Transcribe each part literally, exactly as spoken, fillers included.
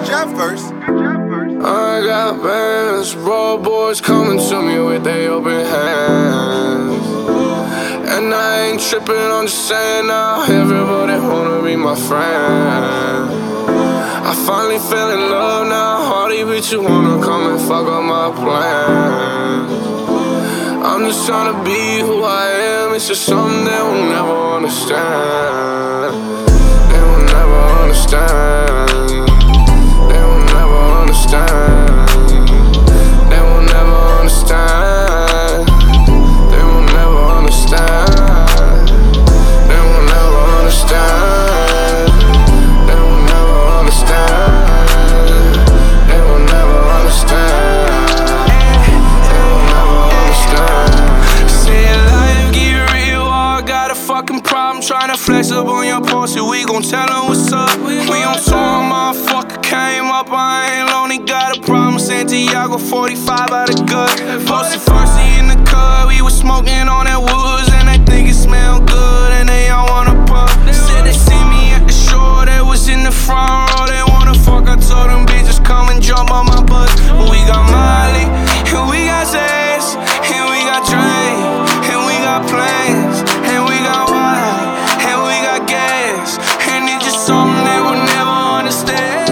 Jeff verse. I got bands, raw boys coming to me with their open hands. And I ain't tripping, I'm just saying now, everybody wanna be my friend. I finally fell in love now, Hardy bitch, you wanna come and fuck up my plans. I'm just tryna be who I am, it's just something they will never understand. They will never understand. They will never understand. They will never understand. They will never understand. They will never understand. They will never understand. They will never understand. They will never understand. Say life get real, I got a fucking problem tryna flex up on your posse. We gon' tell them what's up. We on tour, motherfucker came up. I ain't lonely, got a problem. Santiago forty-five out of gut. Posted first in the club, we was smoking on that woods, and they think it smell good, and they all wanna puff. Said they see me at the shore, they was in the front row. They wanna fuck, I told them bitches come and jump on my bus. We got Molly, and we got Z's, and we got Dre, and we got planes, and we got wine, and we got gas, and it's just something they will never understand.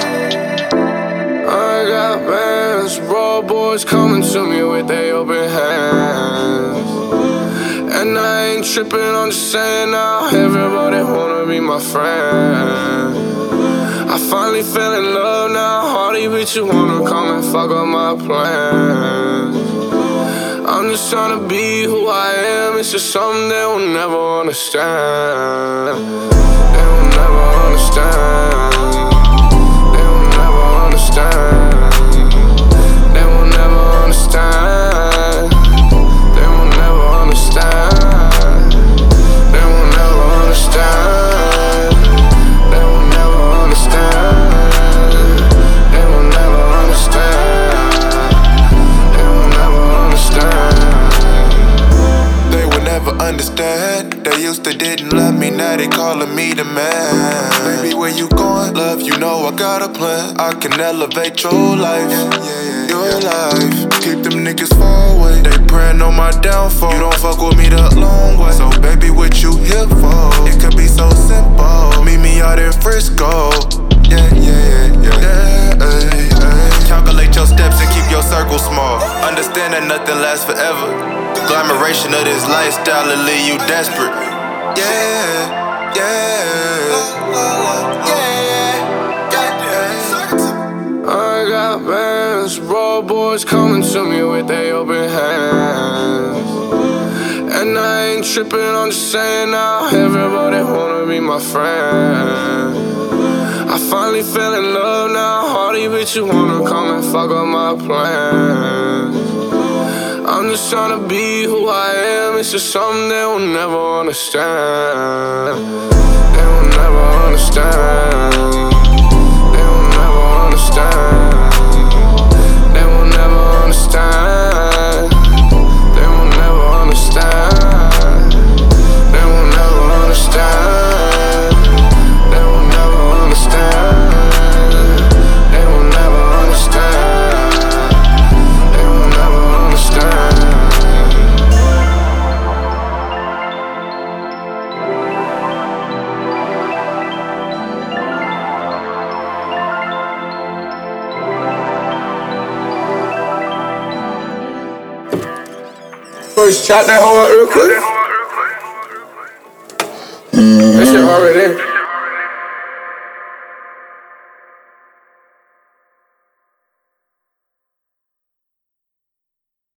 I got bands, raw boys coming to me with their open hands. And I ain't tripping, I'm just saying now, everybody wanna be my friend. I finally fell in love now, Hardy bitch, you wanna come and fuck up my plans. I'm just tryna be who I am, it's just something they will never understand. They will never understand. They will never understand. They will never understand. They will never understand. They will never understand. They will never understand. They will never understand. They will never understand. They would never understand. They used to didn't love me, now they calling me the man. Baby, where you going? Love, you know I got a plan. I can elevate your life, your life. Keep them niggas far away. They praying on my downfall. You don't fuck with me the long way. So baby, what you here for? It could be so simple. Meet me out in Frisco. Yeah, yeah, yeah, yeah, ay, ay. Calculate your steps and keep your circle small. Understand that nothing lasts forever. The glamoration of this lifestyle will leave you desperate. Yeah, yeah, yeah. I got bands, raw boys coming to me with their open hands. And I ain't tripping, I'm just saying now, everybody wanna be my friend. I finally fell in love now, Hardy bitch, you wanna come and fuck up my plans. I'm just tryna be who I am, it's just something they will never understand. They will never understand. They will never understand. They will never understand. They will never understand. They will never understand. They will never understand. They will never understand. They will never understand. First, chop that hoe up real quick. That shit already in.